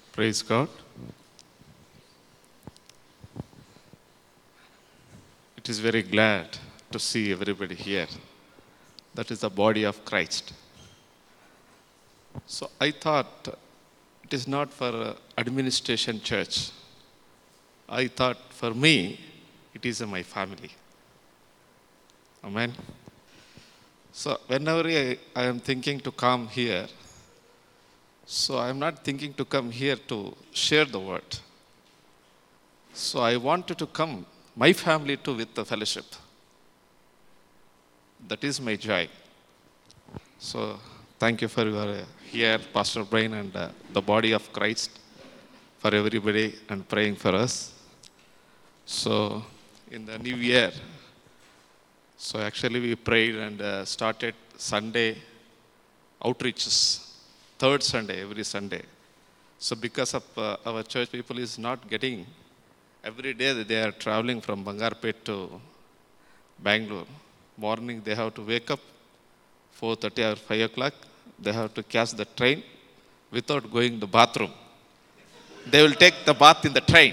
Praise God. It is very glad to see everybody here. That is the body of Christ. So I thought it is not for administration church. I thought for me, it is my family. Amen. So whenever I am thinking to come here, so I am not thinking to come here to share the word. So I wanted to come, my family too, with the fellowship. That is my joy. So thank you for your here, Pastor Brian, and the body of Christ, for everybody and praying for us. So in the new year, so actually we prayed and started Sunday outreaches, third Sunday, every Sunday. So because of our church people is not getting, every day they are traveling from Bangarpet to Bangalore. Morning they have to wake up 4:30 or 5 o'clock. They have to catch the train without going to the bathroom. They will take the bath in the train.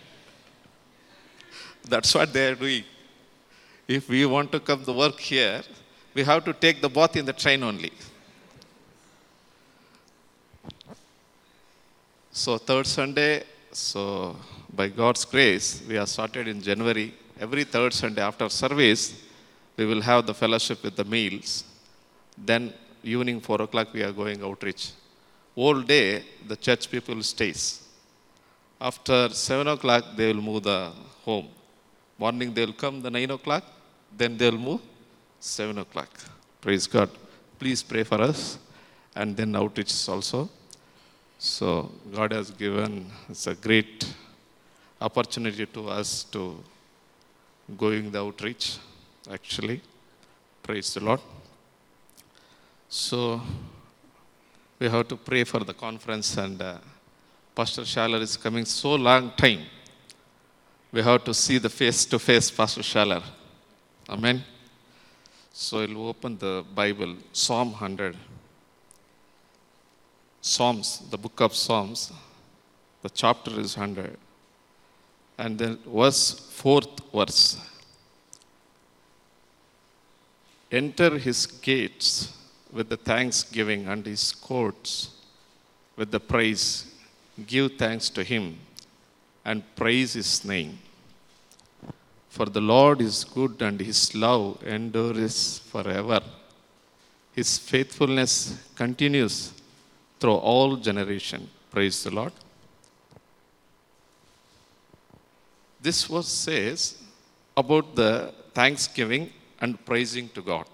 That's what they are doing. If we want to come to work here, we have to take the bath in the train only. So third Sunday, so by God's grace, we have started in January. Every third Sunday after service, we will have the fellowship with the meals. Then evening 4 o'clock, we are going outreach. Whole day, the church people stays. After 7 o'clock, they will move the home. Morning, they will come the 9 o'clock. Then they will move 7 o'clock. Praise God. Please pray for us. And then outreach also. So God has given us a great opportunity to us to going the outreach, actually. Praise the Lord. So we have to pray for the conference, and Pastor Schaller is coming so long time. We have to see the face-to-face Pastor Schaller. Amen. So we'll open the Bible, Psalm 100. Psalms, the book of Psalms, the chapter is 100. And then fourth verse. Enter his gates with the thanksgiving and his courts with the praise. Give thanks to him and praise his name. For the Lord is good and his love endures forever. His faithfulness continues through all generation. Praise the Lord. This verse says about the thanksgiving and praising to God.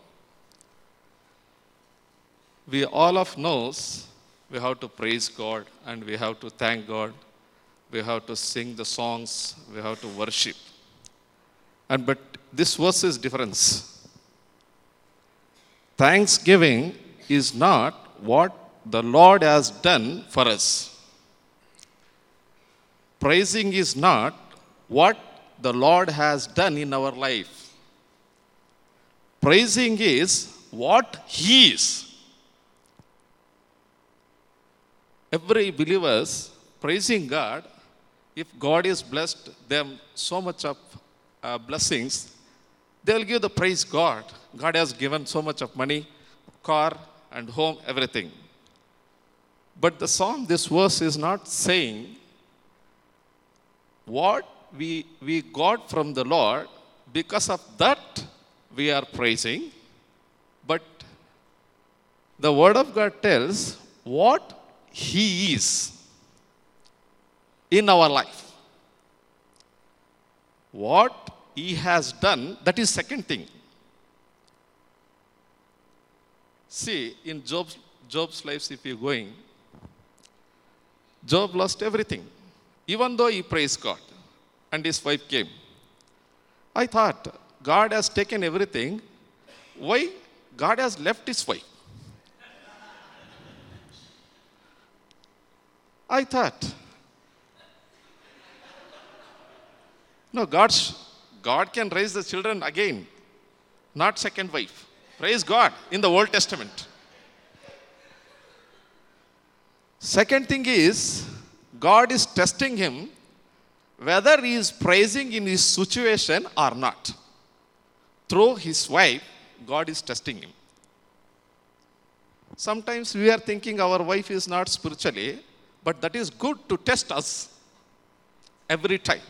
We all of knows we have to praise God and we have to thank God. We have to sing the songs. We have to worship. But this verse is different. Thanksgiving is not what the Lord has done for us. Praising is not what the Lord has done in our life. Praising is what he is. Every believers praising God, if God is blessed them so much of blessings, they will give the praise God. God has given so much of money, car and home, everything. But the psalm, this verse is not saying what we got from the Lord, because of that we are praising. But the word of God tells what he is in our life. What he has done, that is second thing. See, in Job's life, if you're going, Job lost everything, even though he praised God and his wife came. I thought, God has taken everything. Why God has left his wife? I thought, no, God can raise the children again, not second wife. Praise God in the Old Testament. Second thing is, God is testing him whether he is praising in his situation or not. Through his wife, God is testing him. Sometimes we are thinking our wife is not spiritually, but that is good to test us every time.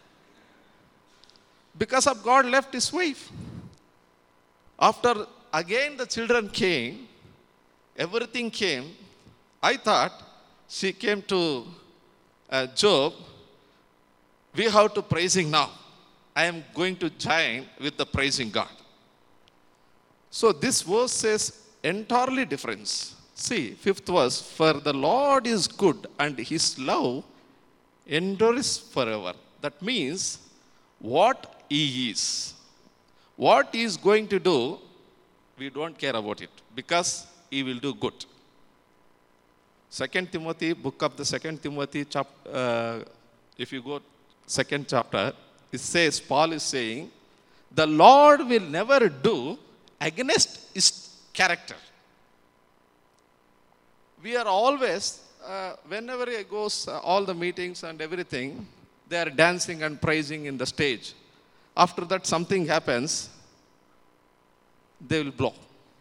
Because of God left his wife. After again the children came, everything came. I thought she came to Job, we have to praising now. I am going to join with the praising God. So this verse says entirely different. See, 5th verse, for the Lord is good and his love endures forever. That means what he is, what he is going to do, we don't care about it because he will do good. 2 Timothy, book of the 2 Timothy, if you go 2nd chapter, it says, Paul is saying, the Lord will never do against his character. We are always, whenever he goes, all the meetings and everything, they are dancing and praising in the stage. After that, something happens, they will blow.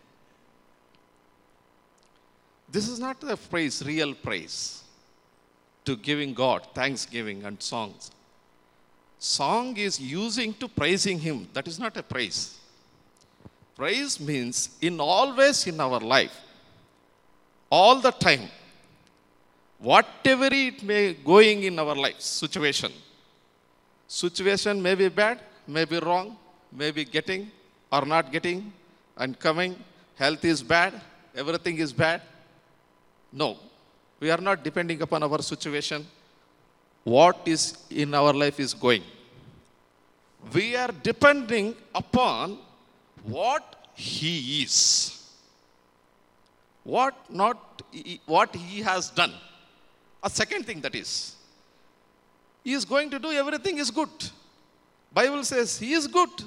This is not the praise, real praise, to giving God thanksgiving and songs. Song is using to praising him. That is not a praise. Praise means in always in our life, all the time, whatever it may going in our life, situation may be bad, may be wrong, may be getting or not getting and coming, health is bad, everything is bad. No, we are not depending upon our situation. What is in our life is going. We are depending upon what he is. What he has done. A second thing that is, he is going to do everything is good. Bible says he is good.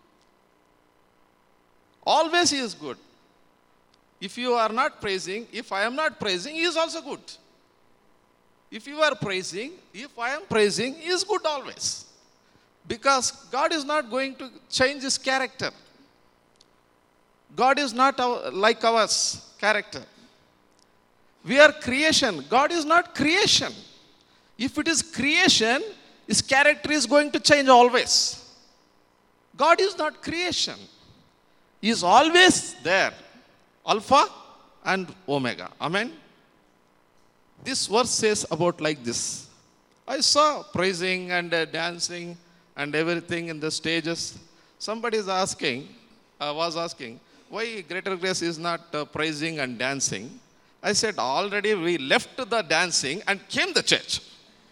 Always he is good. If you are not praising, if I am not praising, he is also good. If you are praising, if I am praising, he is good always. Because God is not going to change his character. God is not like ours character. We are creation. God is not creation. If it is creation, his character is going to change always. God is not creation. He is always there. Alpha and Omega. Amen. This verse says about like this. I saw praising and dancing and everything in the stages. Somebody is was asking, why Greater Grace is not praising and dancing? I said, already we left the dancing and came the church.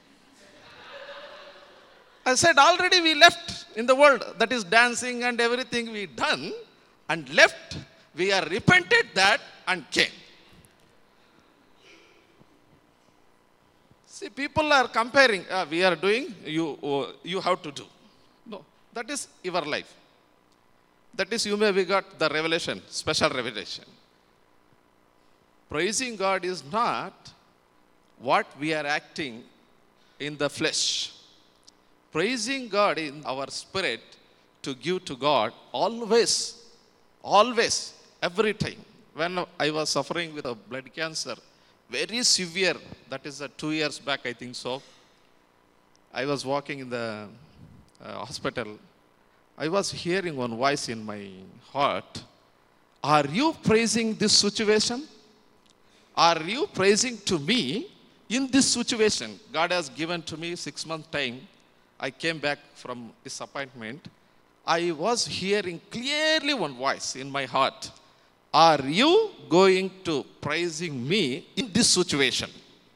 I said, already we left in the world, that is dancing and everything we done and left. We are repented that and came. See, people are comparing, we are doing, you have to do. No, that is your life. That is, you may be got the revelation, special revelation. Praising God is not what we are acting in the flesh. Praising God in our spirit to give to God always, every time. When I was suffering with a blood cancer, very severe, that is 2 years back, I think so. I was walking in the hospital. I was hearing one voice in my heart. Are you praising this situation? Are you praising to me in this situation? God has given to me 6 months time. I came back from this appointment. I was hearing clearly one voice in my heart. Are you going to praising me in this situation?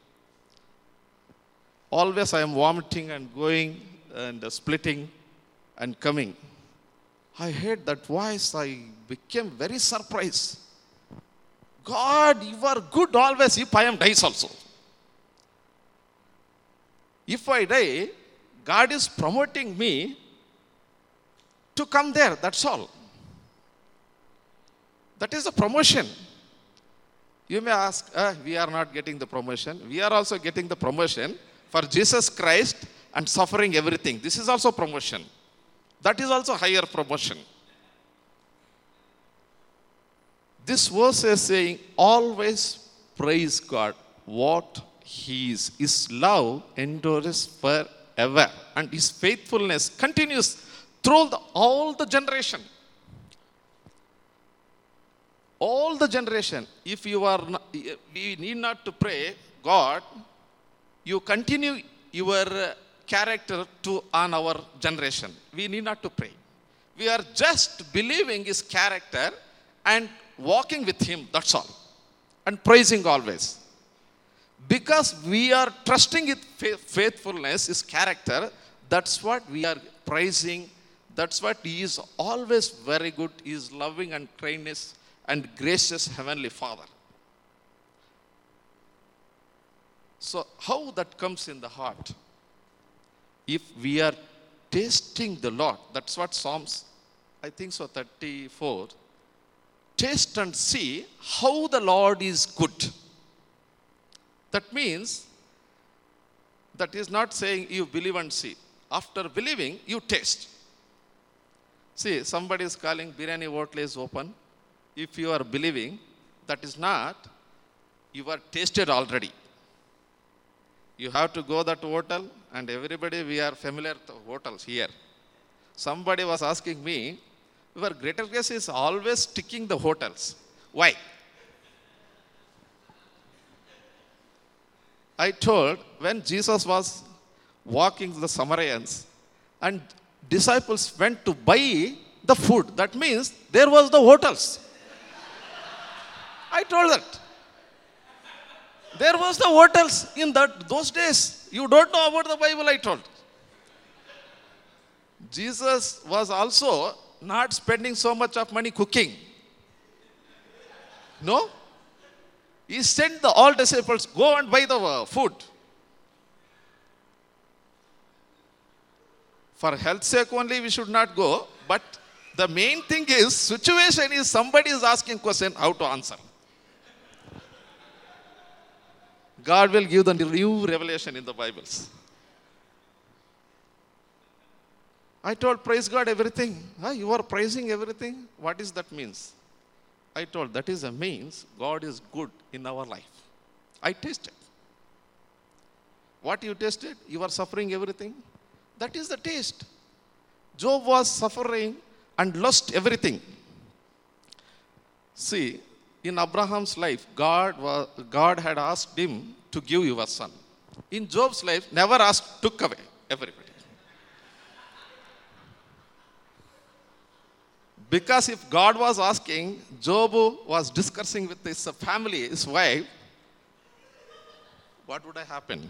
Always I am vomiting and going and splitting and coming. I heard that voice. I became very surprised. God, you are good always if I am dies also. If I die, God is promoting me to come there, that's all. That is a promotion. You may ask, we are not getting the promotion. We are also getting the promotion, for Jesus Christ and suffering everything. This is also promotion. That is also higher promotion. This verse is saying, always praise God, what He is. His love endures forever, and His faithfulness continues through all the generation. All the generation. If you are, we need not to pray, God, you continue your character on our generation. We need not to pray. We are just believing His character and walking with Him, that's all. And praising always. Because we are trusting His faithfulness, His character, that's what we are praising. That's what He is always very good. He is loving and kindness and gracious Heavenly Father. So how that comes in the heart? If we are tasting the Lord, that's what Psalms, I think so, 34, taste and see how the Lord is good. That means, that is not saying you believe and see. After believing, you taste. See, somebody is calling biryani hotel is open. If you are believing, that is not, you are tasted already. You have to go that hotel, and everybody, we are familiar with hotels here. Somebody was asking me, your greater grace is always ticking the hotels. Why? I told, when Jesus was walking the Samaritans and disciples went to buy the food, that means there was the hotels. I told that. There was the hotels in those days. You don't know about the Bible, I told. Jesus was also not spending so much of money cooking. No? He sent all disciples, go and buy the food. For health sake only we should not go, but the main thing is, situation is somebody is asking question, how to answer. God will give the new revelation in the Bibles. I told, praise God everything. You are praising everything? What is that means? I told, that is a means God is good in our life. I tasted. What you tasted? You are suffering everything. That is the taste. Job was suffering and lost everything. See, in Abraham's life, God had asked him to give your son. In Job's life, never asked, took away everybody. Because if God was asking, Job was discussing with his family, his wife, what would have happened?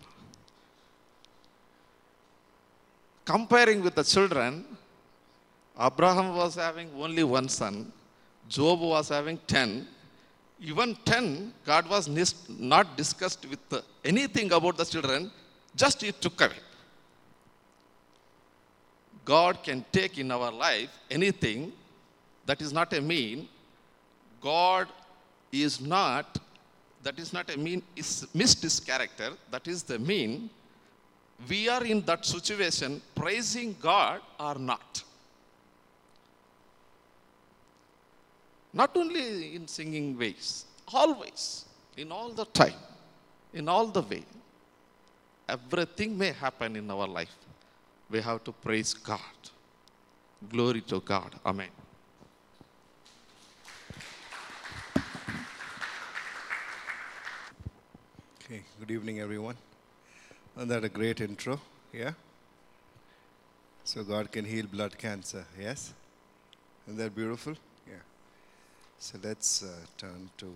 Comparing with the children, Abraham was having only one son, Job was having 10. Even 10, God was not discussed with anything about the children, just He took away. God can take in our life anything. That is not a mean. God is not, that is not a mean, is missed His character. That is the mean. We are in that situation, praising God or not. Not only in singing ways, always, in all the time, in all the way. Everything may happen in our life. We have to praise God. Glory to God. Amen. Okay, good evening, everyone. Isn't that a great intro? Yeah? So God can heal blood cancer, yes? Isn't that beautiful? Yeah. So let's turn to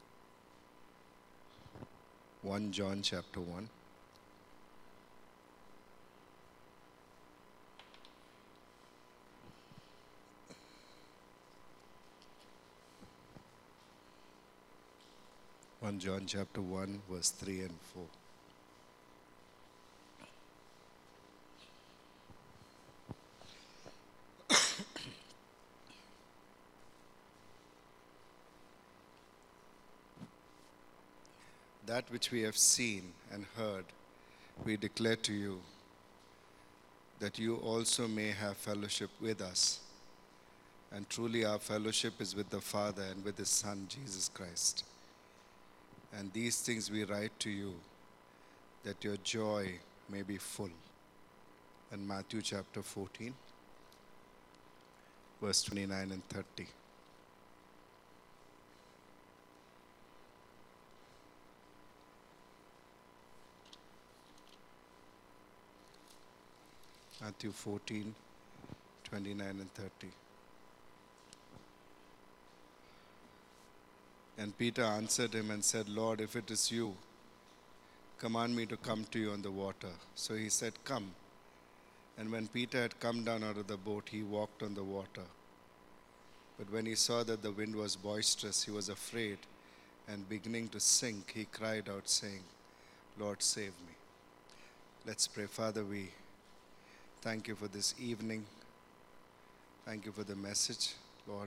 1 John chapter 1. John chapter 1, verse 3 and 4. That which we have seen and heard, we declare to you that you also may have fellowship with us. And truly, our fellowship is with the Father and with His Son, Jesus Christ. And these things we write to you, that your joy may be full. In Matthew chapter 14, verse 29 and 30. Matthew 14, 29 and 30. And Peter answered him and said, Lord, if it is you, command me to come to you on the water. So he said, come. And when Peter had come down out of the boat, he walked on the water. But when he saw that the wind was boisterous, he was afraid, and beginning to sink, he cried out, saying, Lord, save me. Let's pray. Father, we thank you for this evening. Thank you for the message, Lord.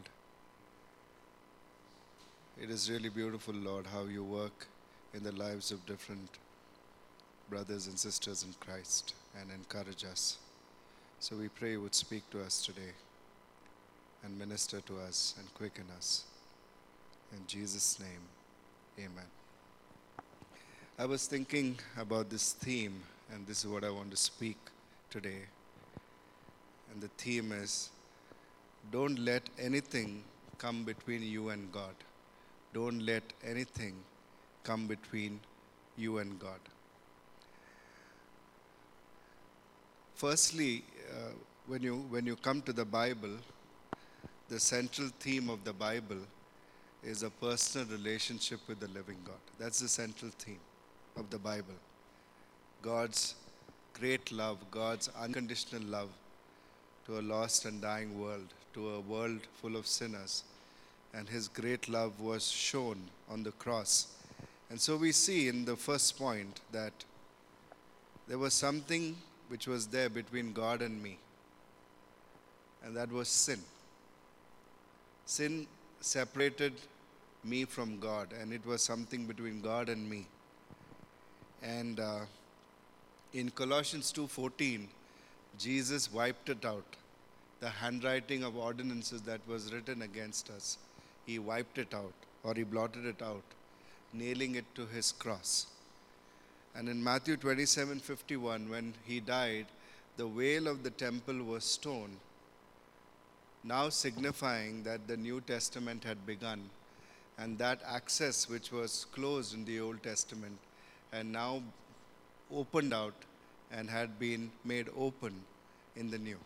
It is really beautiful, Lord, how you work in the lives of different brothers and sisters in Christ and encourage us. So we pray you would speak to us today and minister to us and quicken us. In Jesus' name, amen. I was thinking about this theme, and this is what I want to speak today. And the theme is, don't let anything come between you and God. Don't let anything come between you and God. Firstly, when you come to the Bible, the central theme of the Bible is a personal relationship with the living God. That's the central theme of the Bible. God's great love, God's unconditional love to a lost and dying world, to a world full of sinners. And His great love was shown on the cross. And so we see in the first point that there was something which was there between God and me. And that was sin. Sin separated me from God, and it was something between God and me. And in Colossians 2:14, Jesus wiped it out. The handwriting of ordinances that was written against us, He wiped it out, or He blotted it out, nailing it to His cross. And in Matthew 27:51, when He died, the veil of the temple was torn, now signifying that the New Testament had begun, and that access which was closed in the Old Testament and now opened out and had been made open in the New.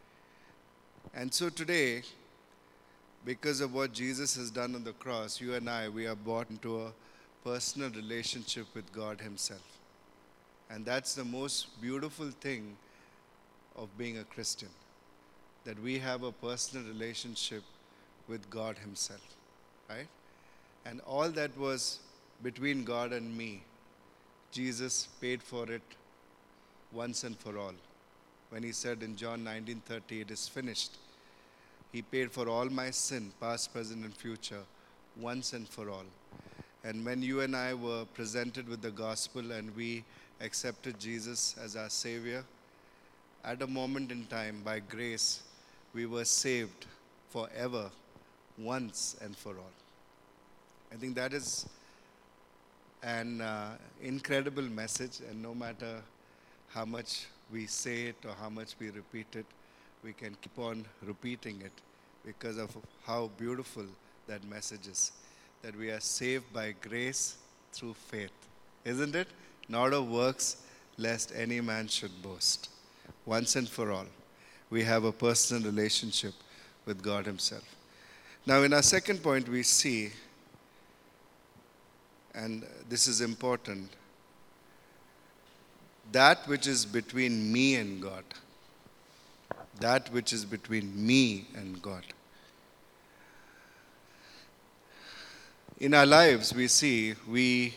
And so today, because of what Jesus has done on the cross, you and I, we are brought into a personal relationship with God Himself. And that's the most beautiful thing of being a Christian, that we have a personal relationship with God Himself, right? And all that was between God and me, Jesus paid for it once and for all. When He said in John 19:30, it is finished. He paid for all my sin, past, present, and future, once and for all. And when you and I were presented with the gospel and we accepted Jesus as our Savior, at a moment in time, by grace, we were saved forever, once and for all. I think that is an incredible message, and no matter how much we say it or how much we repeat it, we can keep on repeating it because of how beautiful that message is. That we are saved by grace through faith. Isn't it? Not of works, lest any man should boast. Once and for all, we have a personal relationship with God Himself. Now, in our second point, we see, and this is important, that which is between me and God. That which is between me and God. In our lives, we see, we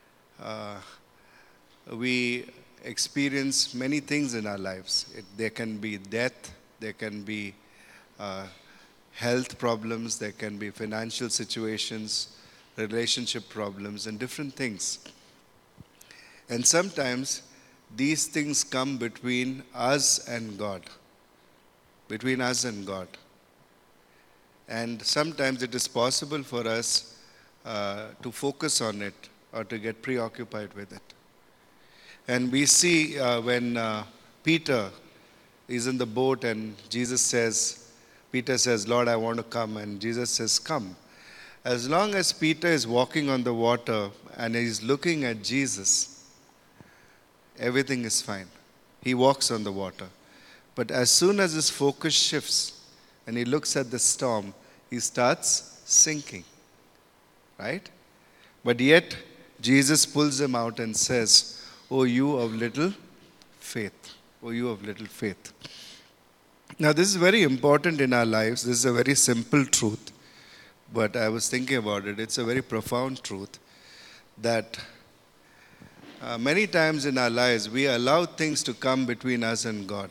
experience many things in our lives. There can be death, there can be health problems, there can be financial situations, relationship problems, and different things. And sometimes these things come between us and God. Between us and God. And sometimes it is possible for us to focus on it or to get preoccupied with it. And we see when Peter is in the boat and Peter says, Lord, I want to come. And Jesus says, come. As long as Peter is walking on the water and he's looking at Jesus, everything is fine. He walks on the water. But as soon as his focus shifts and he looks at the storm, he starts sinking. Right? But yet, Jesus pulls him out and says, oh, you of little faith. Oh, you of little faith. Now, this is very important in our lives. This is a very simple truth. But I was thinking about it. It's a very profound truth that many times in our lives, we allow things to come between us and God.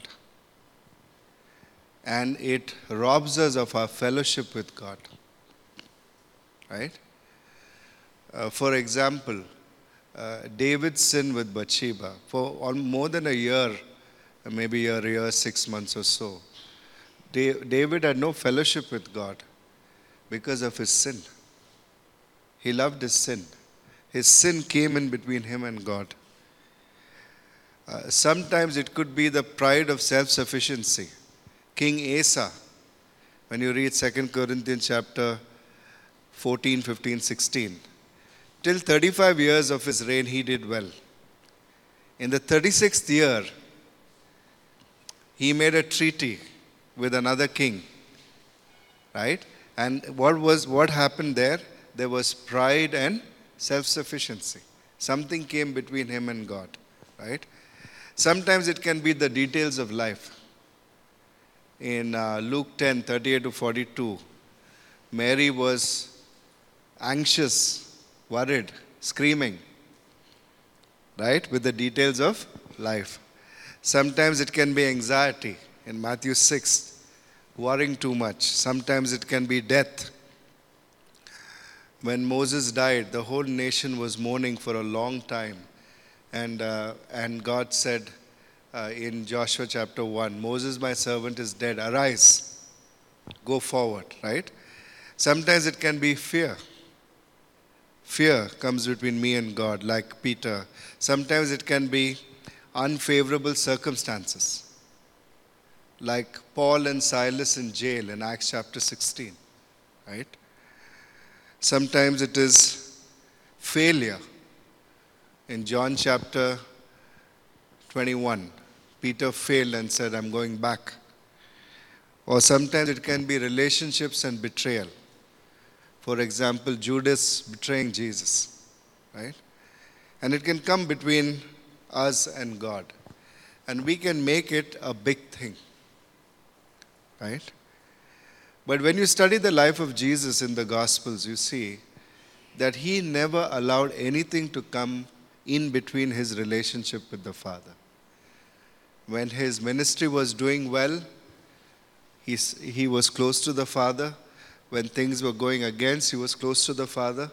And it robs us of our fellowship with God. Right? For example, David's sin with Bathsheba. For more than a year, maybe a year, 6 months or so, David had no fellowship with God because of his sin. He loved his sin. His sin came in between him and God. Sometimes it could be the pride of self-sufficiency. King Asa, when you read 2 Corinthians chapter 14, 15, 16, till 35 years of his reign, he did well. In the 36th year, he made a treaty with another king. Right? And what happened there? There was pride and self-sufficiency. Something came between him and God. Right? Sometimes it can be the details of life. In Luke 10, 38 to 42, Mary was anxious, worried, screaming, right, with the details of life. Sometimes it can be anxiety in Matthew 6, worrying too much. Sometimes it can be death. When Moses died, the whole nation was mourning for a long time. And God said in Joshua chapter 1, Moses, my servant, is dead. Arise, go forward, right? Sometimes it can be fear. Fear comes between me and God, like Peter. Sometimes it can be unfavorable circumstances, like Paul and Silas in jail in Acts chapter 16, right? Sometimes it is failure. In John chapter 21, Peter failed and said, I'm going back. Or sometimes it can be relationships and betrayal. For example, Judas betraying Jesus, right? And it can come between us and God. And we can make it a big thing, right? But when you study the life of Jesus in the Gospels, you see that he never allowed anything to come in between his relationship with the Father. When his ministry was doing well, he was close to the Father. When things were going against, he was close to the Father.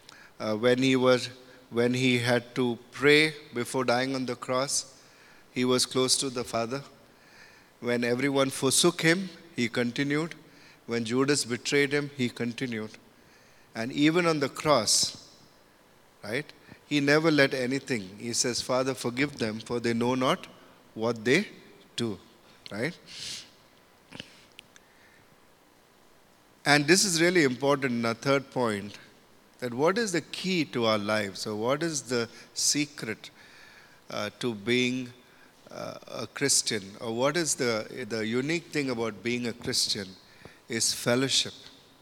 When he had to pray before dying on the cross, he was close to the Father. When everyone forsook him, he continued. When Judas betrayed him, he continued. And even on the cross, right, he never let anything. He says, Father, forgive them, for they know not what they do, right? And this is really important in our third point, that what is the key to our lives, or what is the secret to being a Christian, or what is the unique thing about being a Christian is fellowship.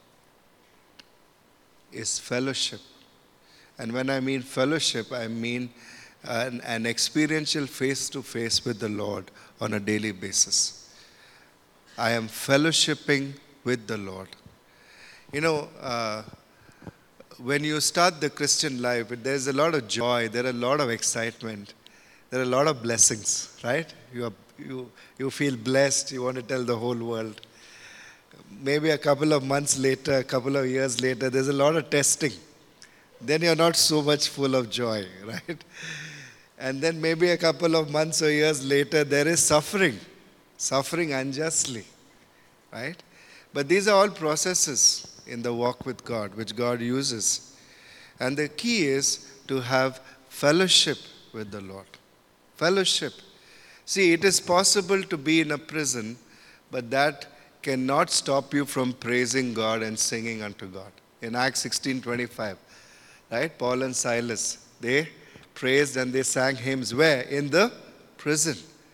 Is fellowship. And when I mean fellowship, I mean an experiential face-to-face with the Lord on a daily basis. I am fellowshipping with the Lord. You know, when you start the Christian life, there's a lot of joy, there are a lot of excitement, there are a lot of blessings, right? You feel blessed, you want to tell the whole world. Maybe a couple of months later, a couple of years later, there's a lot of testing. Then you're not so much full of joy, right? And then maybe a couple of months or years later, there is suffering. Suffering unjustly. Right? But these are all processes in the walk with God, which God uses. And the key is to have fellowship with the Lord. Fellowship. See, it is possible to be in a prison, but that cannot stop you from praising God and singing unto God. In Acts 16:25, right? Paul and Silas, they praised and they sang hymns. Where? In the prison.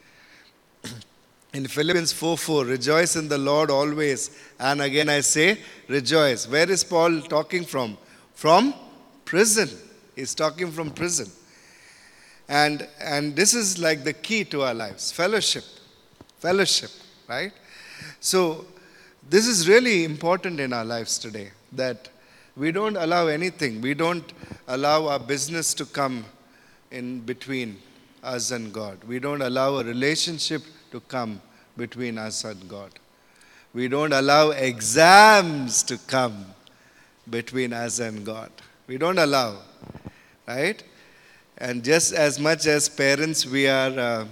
In Philippians 4:4, rejoice in the Lord always. And again I say, rejoice. Where is Paul talking from? From prison. He's talking from prison. And this is like the key to our lives. Fellowship. Fellowship, right? So this is really important in our lives today, that we don't allow anything. We don't allow our business to come in between us and God. We don't allow a relationship to come between us and God. We don't allow exams to come between us and God. We don't allow, right? And just as much as parents, we are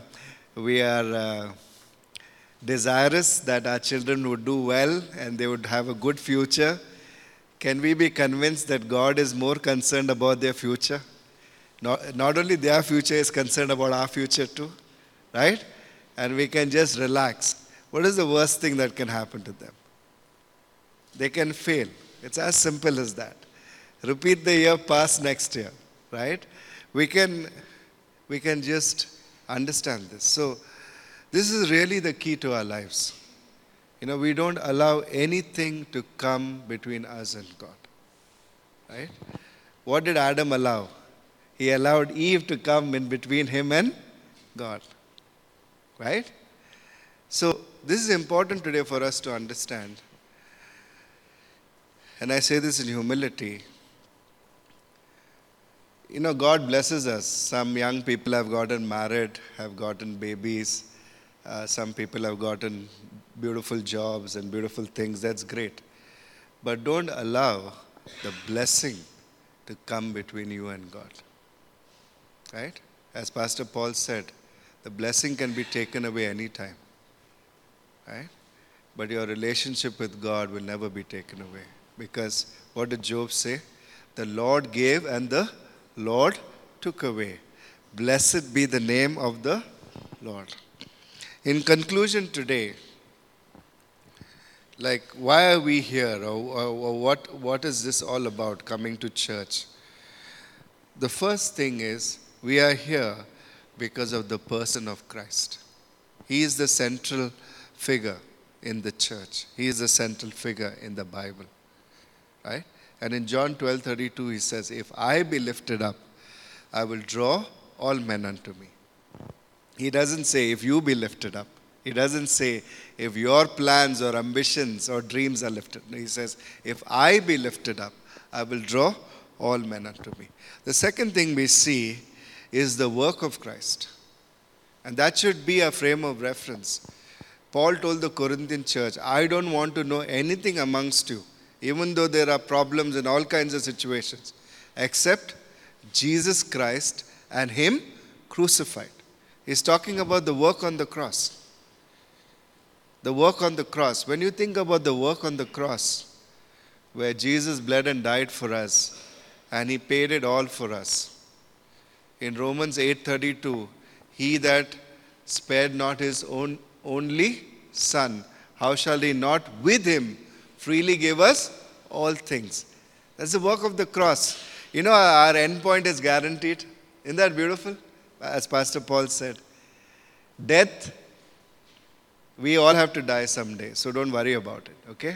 desirous that our children would do well and they would have a good future. Can we be convinced that God is more concerned about their future? Not only their future is concerned about our future too, right? And we can just relax. What is the worst thing that can happen to them? They can fail. It's as simple as that. Repeat the year, pass next year, right? We can just understand this. So this is really the key to our lives. We don't allow anything to come between us and God, right? What did Adam allow? He allowed Eve to come in between him and God, right? So this is important today for us to understand. And I say this in humility. God blesses us. Some young people have gotten married, have gotten babies. Some people have gotten beautiful jobs and beautiful things. That's great. But don't allow the blessing to come between you and God. Right? As Pastor Paul said, the blessing can be taken away anytime. Right? But your relationship with God will never be taken away. Because what did Job say? The Lord gave and the Lord took away. Blessed be the name of the Lord. In conclusion today, why are we here? Or what is this all about, coming to church? The first thing is, we are here because of the person of Christ. He is the central figure in the church. He is the central figure in the Bible. Right? And in John 12:32 he says, if I be lifted up, I will draw all men unto me. He doesn't say if you be lifted up. He doesn't say if your plans or ambitions or dreams are lifted. No, he says, if I be lifted up, I will draw all men unto me. The second thing we see is the work of Christ. And that should be a frame of reference. Paul told the Corinthian church, I don't want to know anything amongst you, even though there are problems in all kinds of situations, except Jesus Christ and Him crucified. He's talking about the work on the cross. The work on the cross. When you think about the work on the cross, where Jesus bled and died for us, and He paid it all for us. In Romans 8:32, He that spared not His own only Son, how shall He not with Him freely give us all things? That's the work of the cross. Our end point is guaranteed. Isn't that beautiful? As Pastor Paul said, death, we all have to die someday, so don't worry about it, okay?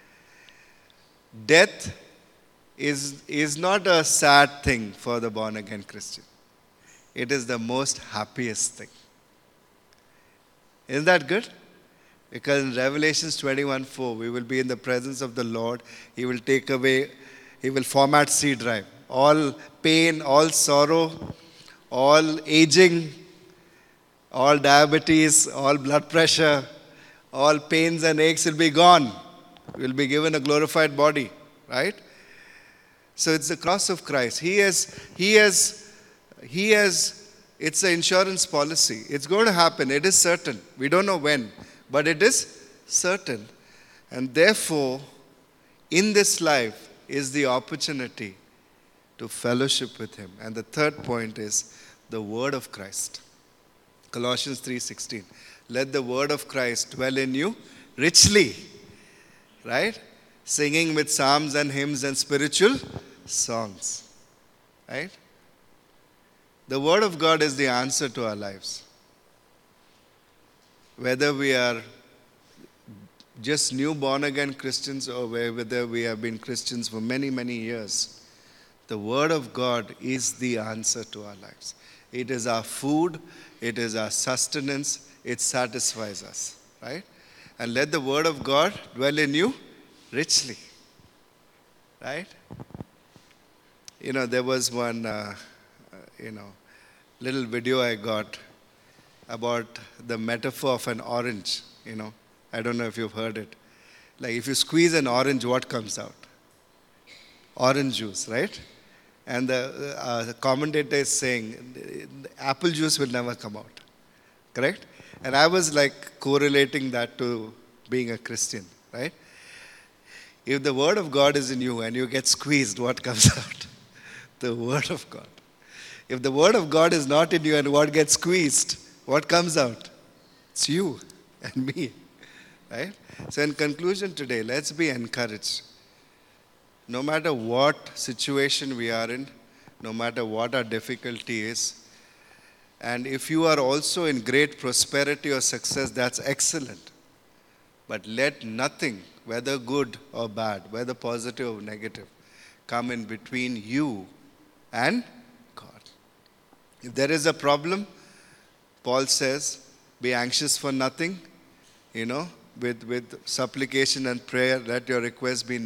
Death is not a sad thing for the born-again Christian. It is the most happiest thing. Isn't that good? Because in Revelations 21:4, we will be in the presence of the Lord. He will take away, He will format C drive. All pain, all sorrow, all aging, all diabetes, all blood pressure, all pains and aches will be gone. We'll be given a glorified body, right? So it's the cross of Christ. He has It's an insurance policy. It's going to happen. It is certain. We don't know when, but it is certain. And therefore, in this life is the opportunity to fellowship with Him. And the third point is the word of Christ. Colossians 3:16. Let the word of Christ dwell in you richly. Right? Singing with psalms and hymns and spiritual songs. Right? The word of God is the answer to our lives. Whether we are just new born again Christians or whether we have been Christians for many, many years, the word of God is the answer to our lives. It is our food, it is our sustenance, it satisfies us, right? And let the word of God dwell in you richly, right? There was one, little video I got about the metaphor of an orange, I don't know if you've heard it. Like if you squeeze an orange, what comes out? Orange juice, right? And the commentator is saying, apple juice will never come out. Correct? And I was like correlating that to being a Christian, right? If the word of God is in you and you get squeezed, what comes out? The word of God. If the word of God is not in you and what gets squeezed, what comes out? It's you and me. Right? So in conclusion today, let's be encouraged. No matter what situation we are in, no matter what our difficulty is, and if you are also in great prosperity or success, that's excellent. But let nothing, whether good or bad, whether positive or negative, come in between you and God. If there is a problem, Paul says, be anxious for nothing, with supplication and prayer, let your requests be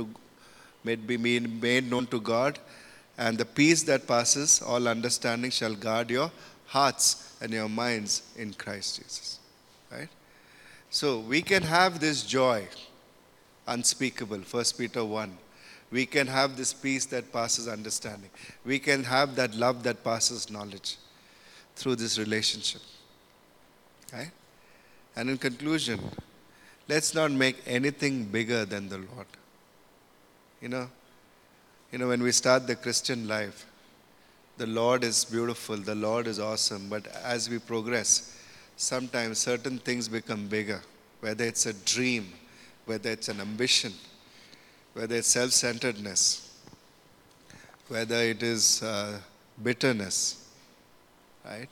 made known to God, and the peace that passes all understanding shall guard your hearts and your minds in Christ Jesus. Right? So we can have this joy unspeakable, 1 Peter 1. We can have this peace that passes understanding. We can have that love that passes knowledge through this relationship. Right? And in conclusion, let's not make anything bigger than the Lord. When we start the Christian life, the Lord is beautiful, the Lord is awesome, but as we progress, sometimes certain things become bigger, whether it's a dream, whether it's an ambition, whether it's self-centeredness, whether it is bitterness, right?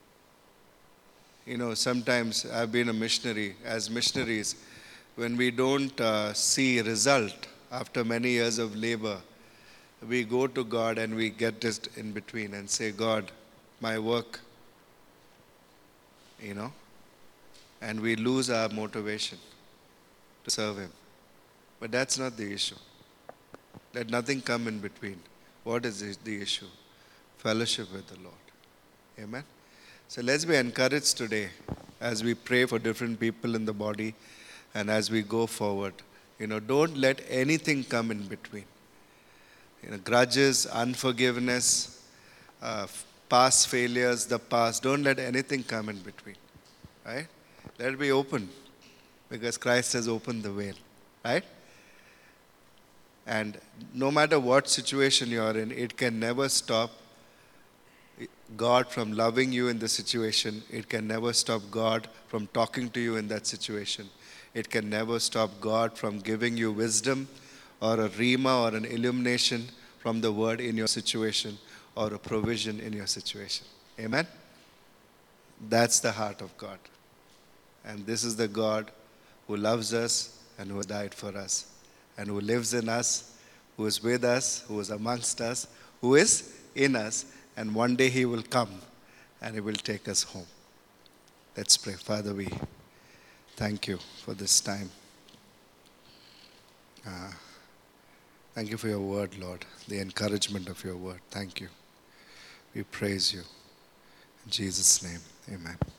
Sometimes I've been a missionary. As missionaries, when we don't see result after many years of labor, we go to God and we get just in between and say, God, my work, and we lose our motivation to serve Him. But that's not the issue. Let nothing come in between. What is the issue? Fellowship with the Lord. Amen. So let's be encouraged today as we pray for different people in the body and as we go forward. Don't let anything come in between. Grudges, unforgiveness, past failures, the past. Don't let anything come in between. Right? Let it be open because Christ has opened the veil. Right? And no matter what situation you are in, it can never stop God from loving you in the situation. It can never stop God from talking to you in that situation. It can never stop God from giving you wisdom or a rhema or an illumination from the word in your situation or a provision in your situation. Amen? That's the heart of God. And this is the God who loves us and who died for us and who lives in us, who is with us, who is amongst us, who is in us. And one day He will come and He will take us home. Let's pray. Father, we thank you for this time. Thank you for your word, Lord, the encouragement of your word. Thank you. We praise you. In Jesus' name, amen.